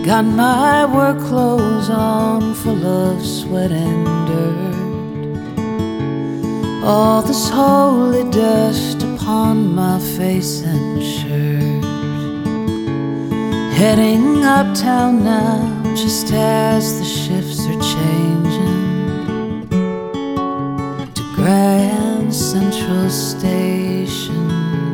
Got my work clothes on, full of sweat and dirt. All this holy dust upon my face and shirt. Heading uptown now, just as the shifts are changing, to Grand Central Station.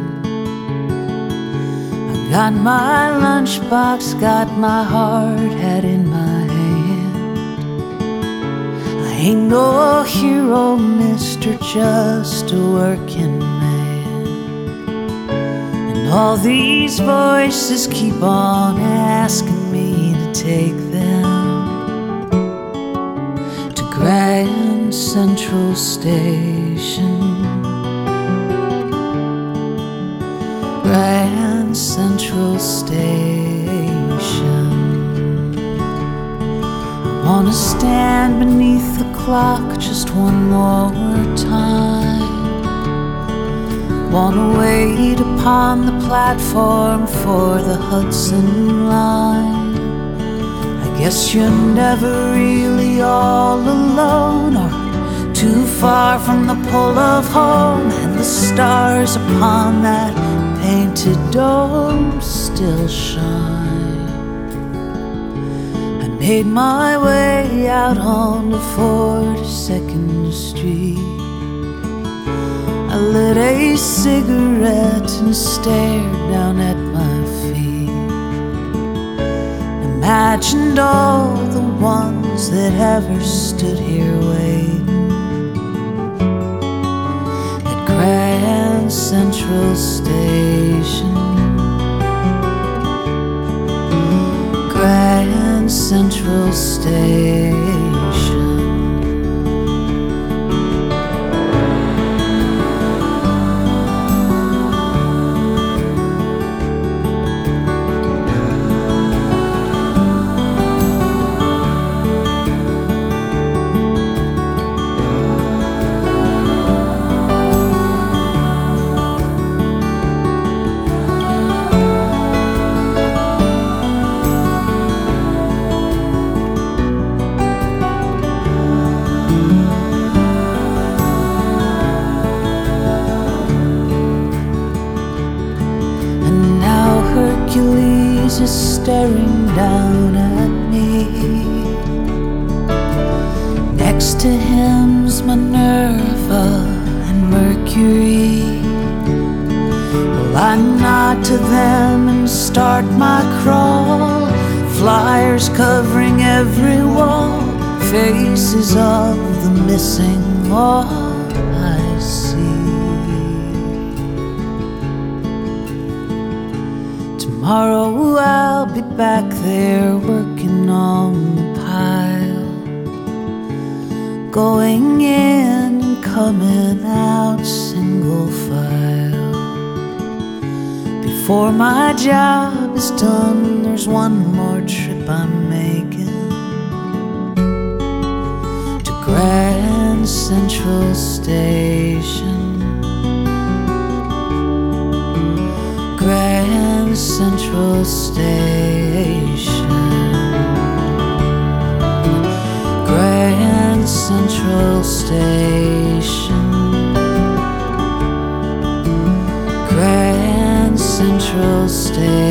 Got my lunchbox, got my hard hat in my hand. I ain't no hero, mister, just a working man. And all these voices keep on asking me to take them to Grand Central Station. Grand Central Station. I wanna stand beneath the clock just one more time. Wanna wait upon the platform for the Hudson line. I guess you're never really all alone, or too far from the pull of home, and the stars upon that painted dome still shine. I made my way out on the 42nd Street. I lit a cigarette and stared down at my feet. Imagined all the ones that ever stood here waiting at Grand Central Station. Grand Central Station. Hercules is staring down at me. Next to him's Minerva and Mercury. Well, I nod to them and start my crawl. Flyers covering every wall, faces of the missing all I see. Tomorrow I'll be back there working on the pile, going in and coming out single file. Before my job is done, there's one more trip I'm making to Grand Central Station. Grand Central Station. Grand Central Station. Grand Central Station.